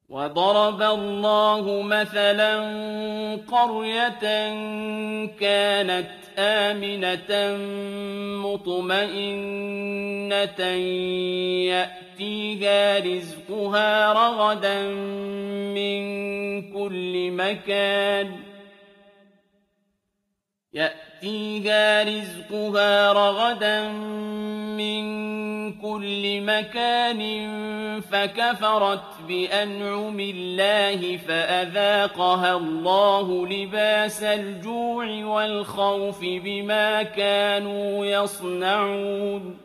وَضَرَبَ اللَّهُ مَثَلًا قَرْيَةً كَانَتْ آمِنَةً مُّطْمَئِنَّةً يَأْتِيهَا رِزْقُهَا رَغَدًا مِّن كُلِّ مَكَانٍ فَكَفَرَتْ بِأَنْعُمِ اللَّهِ فَأَذَاقَهَا اللَّهُ لِبَاسَ الْجُوعِ وَالْخَوْفِ بِمَا كَانُوا يَصْنَعُونَ